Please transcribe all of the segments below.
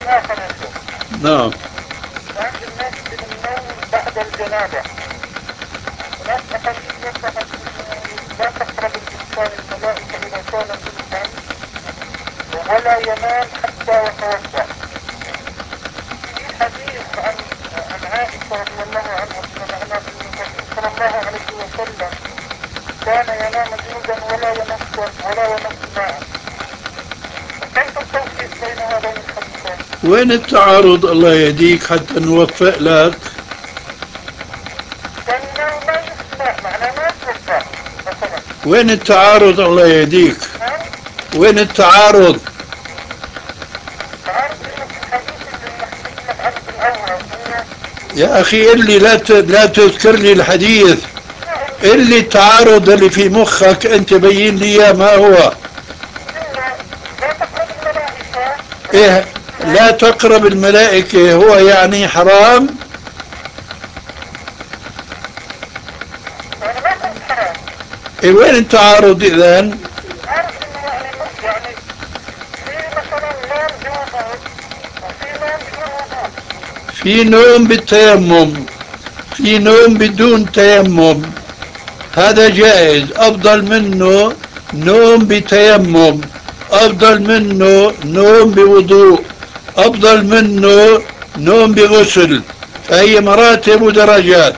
آخر يا شيخ. نعم. بعض الناس من النوم بعد الجنابة، هناك أحاديث وضحت أنه لا تقرب الإنسان الملائكة إذا كان جنبا، ولا ينام حتى يتوضأ. في حديث عن عائشة رضي الله عنها فيما معناه أن الرسول صلى الله عليه وسلم كان ينام جنبا ولا يمس ماء. فكيف التوفيق بين هذين الحديثين؟ وين التعارض الله يهديك حتى نوفق لك؟ كان ما يسمع معناه ما يتوضأ مثلا. وين التعارض الله يهديك؟ نعم. وين التعارض؟ تعرف انه في الحديث اللي حكيت لك عنه بالاول انه يا أخي اللي لا تذكر لي الحديث، اللي التعارض اللي في مخك أنت بين لي إياه ما هو. انه لا تقرب الملائكة إيه؟ جنبا. لا تقرب الملائكة هو يعني حرام؟ انا ما قلت حرام. إيه وين التعارض إذن؟ عارف انه يعني في مثلا نوم بوضوء وفي نوم بدون وضوء. في نوم بالتيمم، في نوم بدون تيمم، هذا جائز. أفضل منه نوم بتيمم، أفضل منه نوم بوضوء، أفضل منه نوم بغسل. فهي مراتب ودرجات،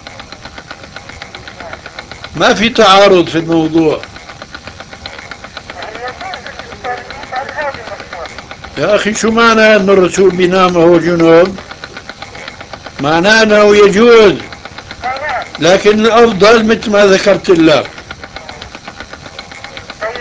ما في تعارض في الموضوع. يعني يجوز للانسان ان يفعل هذه الاشياء. يا أخي شو معنى أن الرسول بينام وهو جنوب؟ معناه أنه يجوز، نعم. لكن الأفضل مثل ما ذكرت لك.